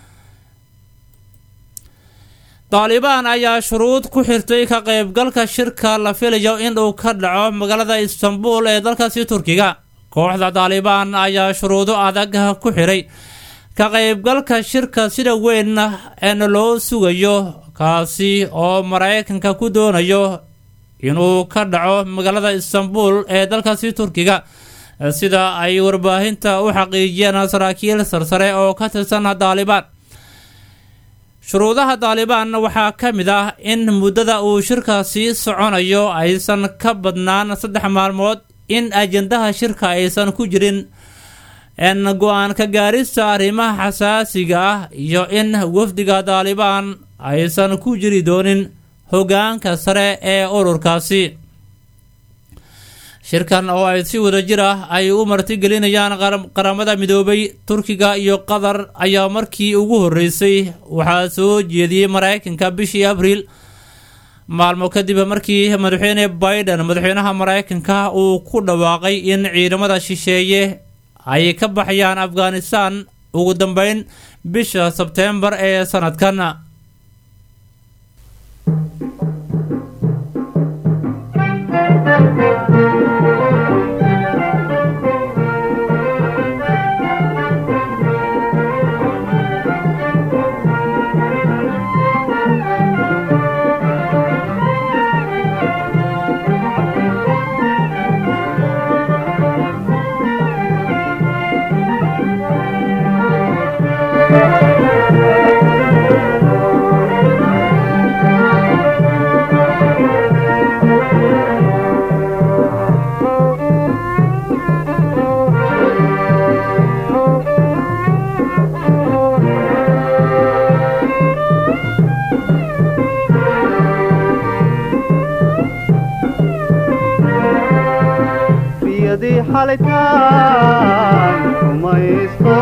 Taliban ayaa shuruud ku xirtay ka qaybgalka shirka la filayo in uu ka dhaco magaalada Istanbul ee dalkaasi Turkiga. kooxda Taliban ayaa shuruudo adag ku xiray ka qaybgalka shirka sida weyn ee loo sugayo kaasi oo Mareykanka ku doonayo inuu ka dhaco magaalada Istanbul ee dalkaasi Turkiga sida ay warbaahinta u xaqiijiyeen saraakiil sarsare oo ka tirsan Taliban. shuruudaha Taliban waxaa ka mid ah in muddada uu shirkaasi soconayo aysan ka badnaan saddex maalmood, in ajendaha shirka aysan ku jirin in go'aan ka gaarista arrimaha xasaasiga ah iyo in wafdiga Taliban aysan ku jiri doonin hoggaanka sare ee ururkaasi. shirkan oo ay si wada jir ah ay u martigelinayaan qaramada midoobay, Turkiga iyo Qatar ayaa markii ugu horeysay waxaa soo jeediyay Mareykanka bishii Abriil, maalmo kadib markii madaxweyne Biden madaxweynaha Mareykanka uu ku dhawaaqay in ciidamada shisheeye ay ka baxayaan Afghanistan ugu dambeyn bisha Sebtembar ee sanadkan. حالتان وميستو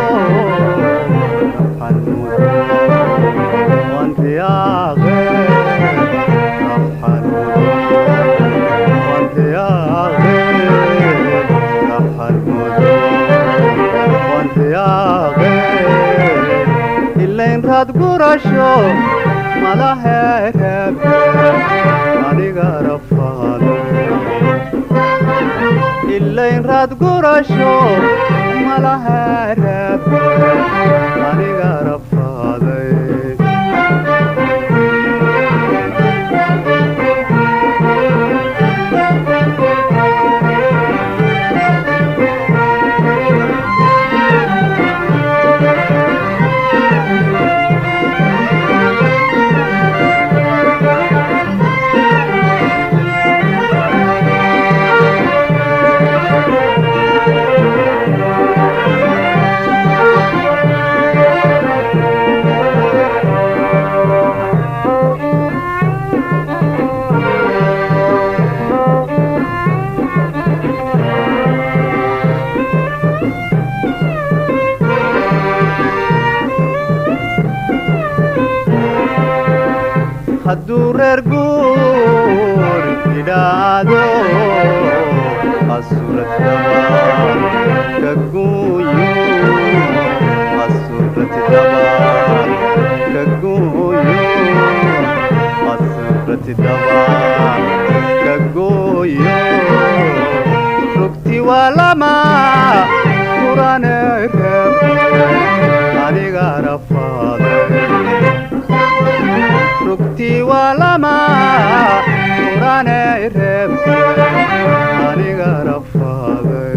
حنوت وانت يا غير حنوت وانت يا غير حنوت وانت يا غير إلا إن راد قرشو ملا هيك أنا غرفان إلا إن راد قرشو ملا هرب أنا غرب فاضي hadduu reer guur idhaado asurataban kaguyo asurataban kaguyo rafaaday rugtii waa lama quranay reebtay aniga rafaaday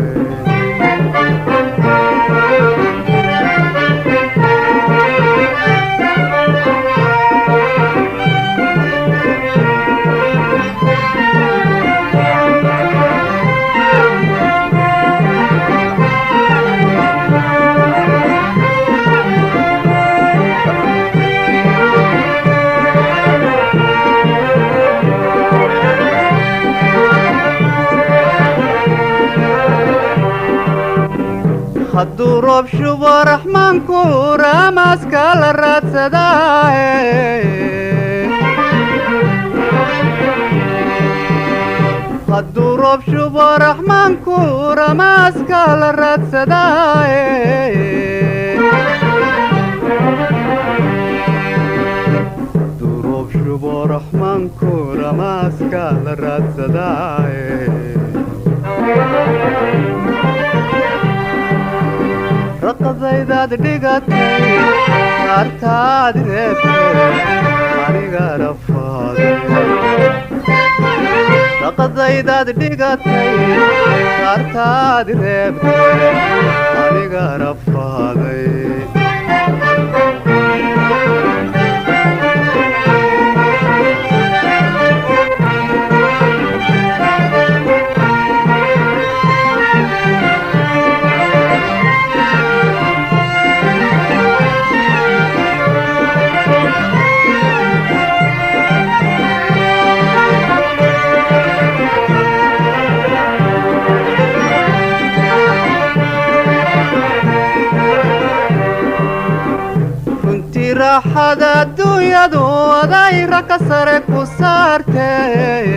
hadduu roob shubo raxmaanku raamaaska la raadsadaaye hadduu roob shubo raxmaanku raamaaska la raadsadaaye hadduu roob shubo raxmaanku raamaaska la raadsadaaye raqadaydaad dhigatay kaartaad reebtay aniga rafaaday raqadaydaad dhigatay kaartaad reebtay aniga rafaaday raaxada adduunyadu adayra ka sare ku saartee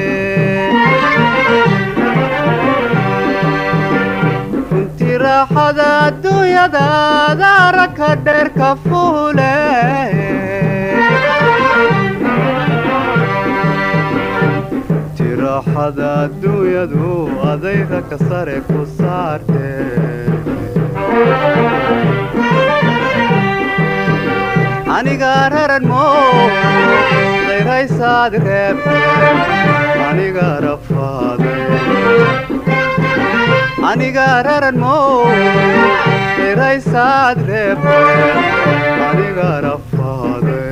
runtii raaxada adduunyada adaara ka dheer ka fuule runtii raaxada adduunyadu adayra ka sare ku saartee aniga raran mo dayraysaad reebtay aniga rafaaday aniga raran mo dayraysaad reebtay aniga rafaaday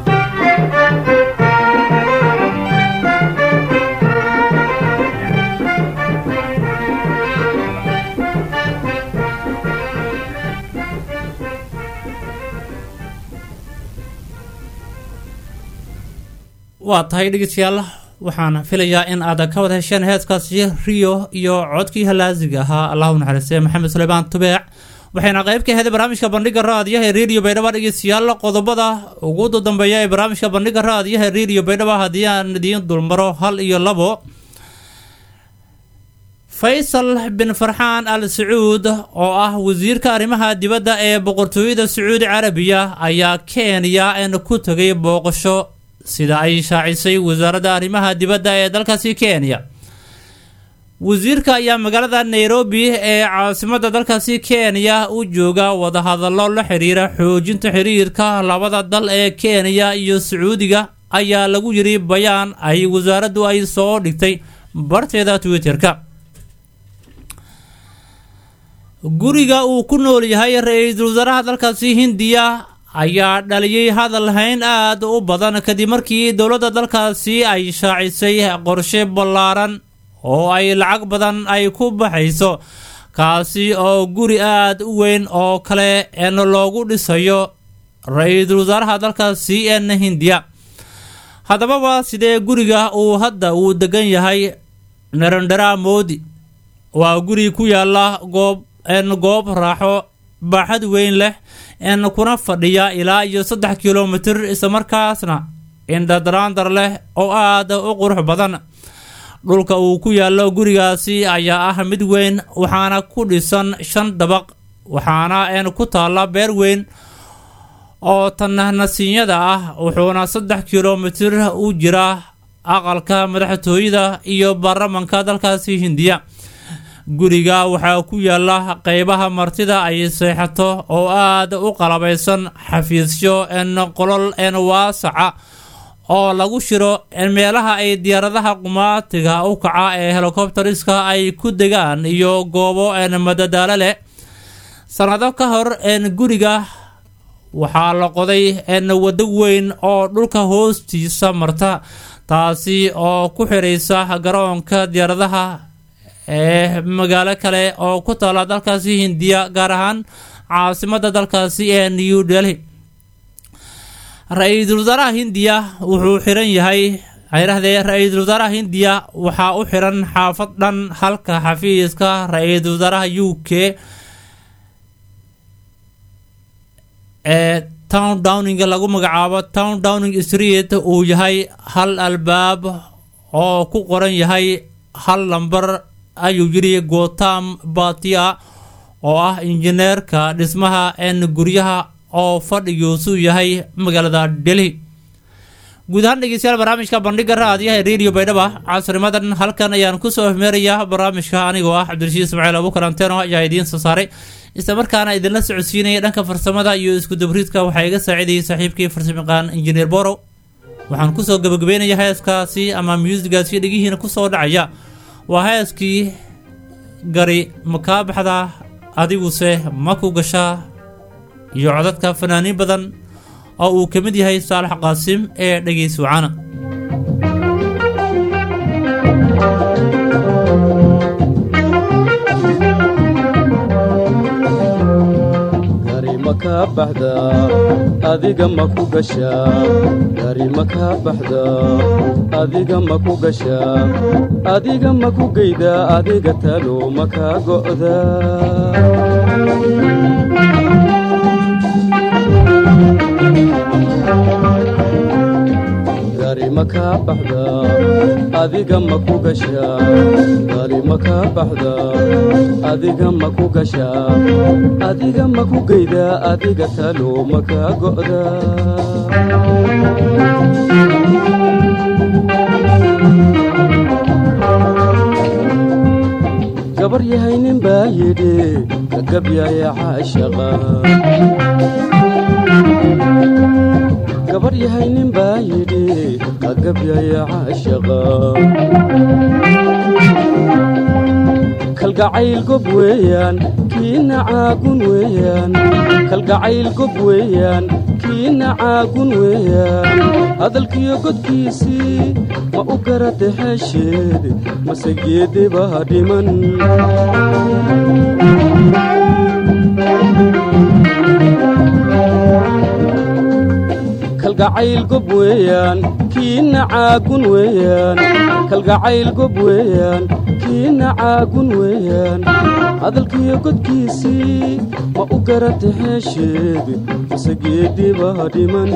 waa tahay dhegeystayaal waxaan filayaa in aad ka wada hesheen heeskaasi Rio iyo codkii halaasiga ahaa Allahu naxariisto Maxamed Suleymaan Tubeec waxayna qayb ka ahayd barnaamijka bandhiga raadiyaha ee Radio Baydhabo dhegeystayaal qodobada ugu dambeeya ee barnaamijka bandhiga raadiyaha ee Radio Baydhabo hadii aan idiin dulmaro hal iyo labo Faisal bin Farhan Al Saud oo ah wasiirka arrimaha dibadda ee boqortooyada Saudi Arabia ayaa Kenya in ku tagay booqasho sida ay shaacisay wasaaradda arrimaha dibadda ee dalkaasi Kenya wasiirka ayaa magaalada Nairobi ee caasimadda dalkaasi Kenya u jooga wada hadallo la xiriira xoojinta xiriirka labada dal ee Kenya iyo Sacuudiga ayaa lagu yiri bayaan ay wasaaraddu ay soo dhigtay barteeda Twitter-ka guriga uu ku nool yahay ra'iisul wasaaraha dalkaasi Hindiya ayaa dhaliyay hadal hayn aad u badan kadib markii dawladda dalkaasi ay shaacisay qorshe ballaaran oo ay lacag badan ay ku baxayso kaasi oo guri aad u weyn oo kale ee loogu dhisayo ra'iisul wasaaraha dalkaasi ee Hindiya haddaba waa sidee guriga uu hadda uu degan yahay Narendra Modi waa guri ku yaala goob en goob raaxo baaxad weyn leh en kuna fadhiya ilaa iyo saddex kiiloomitir isla markaasna inda daraandar leh oo aad u qurux badan dhulka uu ku yaalo gurigaasi ayaa ah mid weyn waxaana ku dhisan shan dabaq waxaana en ku taala beer weyn oo tanahnaasinyada ah wuxuuna saddex kiiloomitir u jira aqalka madaxtooyada iyo baarlamaanka dalkaasi Hindiya guriga waxaa ku yaala qeybaha martida ay seexato oo aad u qalabaysan xafiisyo en qolol en waasaca oo lagu shiro en meelaha ay diyaaradaha qumaatiga u kaca ee helicopteriska ay ku degaan iyo goobo en madadaalo leh sanado ka hor en guriga waxaa la qoday en wado weyn oo dhulka hoostiisa marta taasi oo ku xiraysa garoonka diyaaradaha ee magaalo kale oo ku taala dalkaasi Hindiya gaar ahaan caasimada dalkaasi ee New Delhi Ra'iisul Wasaaraha Hindiya wuxuu xiran yahay ayrahdee Ra'iisul Wasaaraha Hindiya waxa uu xiran xaafad dhan halka xafiiska Ra'iisul Wasaaraha U K ee Town Downing lagu magacaabo Town Downing Street uu yahay hal albaab oo ku qoran yahay hal lambar ayuu yiri Gautam Bhatia oo ah injineerka dhismaha en guryaha oo fadhigiisu yahay magaalada Delhi guud ahaan dhegeystayaal barnaamijka bandhiga raadiyaha Radio Baydhaba casrimadan halkan ayaan ku soo hmeerayaa barnaamijka anigoo ah Cabdirashiid Ismaaciil Abu Karanteeno ayaa idiin soo saaray isla markaana idinla socodsiinaya dhanka farsamada iyo isku dabridka waxa iga saaciday saaxiibkii farsamayaqaan injineer Boro waxaan ku soo gabagabeynayaa heeskaasi ama music-gaasi dhigihiina ku soo dhacaya waa heeskii gari maka baxda adiguse ma ku gashaa iyo codadka fanaaniin badan oo uu kamid yahay Saalax Qaasim ee dhageysi wacana gari maka baxda adiga ma ku gashaa gari maka baxda adiga ma ku gashaa adiga ma ku geyda adiga talo maka go'da gari maka baxda adiga ma ku gashaa gari maka baxda adiga ma ku gashaa adiga ma ku geyda adiga talo maka go'da gabar yahay nin baa yidhi gagabyaya caashaqa gabar yahay nin baa yidhi gagabyaya caashaqa kalgacayl gob weeyaan kiina caagun weeyaan kalgacayl gob weeyaan kiina caagun weeyaan hadalkiyo godkiisii ma u garata hesheed mase geediba dhiman kalgacayl gob weeyaan kiina caagun weeyaan kalgacayl gob weeyaan kiina caagun weeyaan hadalkiyo godkiisii ma u garata hesheed mase geediba dhiman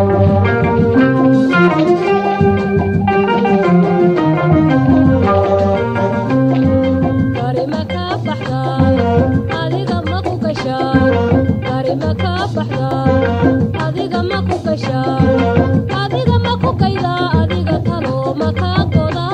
adiga ma ku kayda adiga talo maka goda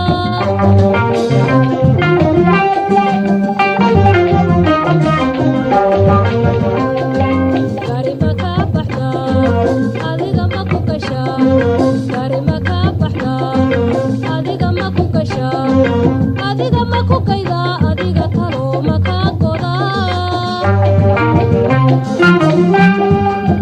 gari maka baxda adiga ma ku gasha gari maka baxda adiga ma ku gasha adiga ma ku kayda adiga talo maka goda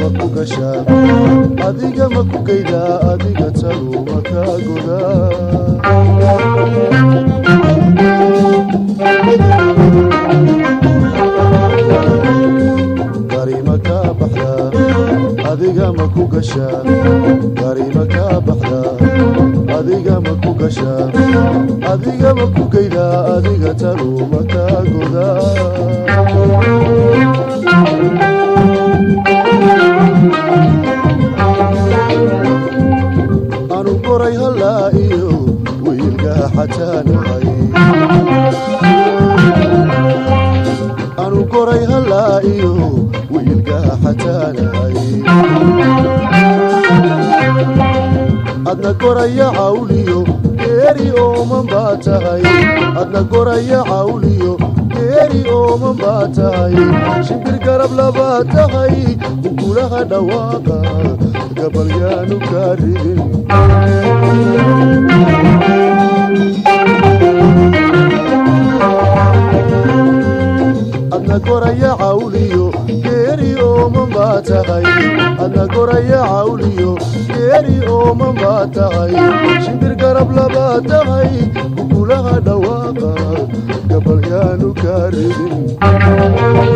ma ku gashaa adiga ma ku geydaa adiga talu ma kaa godaa gari ma kaa baxdaa adiga ma ku gashaa gari ma kaa baxdaa adiga ma ku gashaa adiga ma ku geydaa adiga talu ma kaa godaa anu goray hallaa iyo wiilgaa xataanahay anu goray hallaa iyo wiilgaa xataanahay adna goraya cawliyo geeri ooman baa tahay adna goraya cawliyo geeri ooman baa tahay shimbir garab labaa tahay gugulaha dhawaaqa gabalyaanu kaa ridin adna goraya cawliyo geeri ooman baa tahay adna goraya cawliyo geeri ooman baa tahay shimbir garab labaa tahay gugulaha dhawaaqa gabalyaanu kaa ridin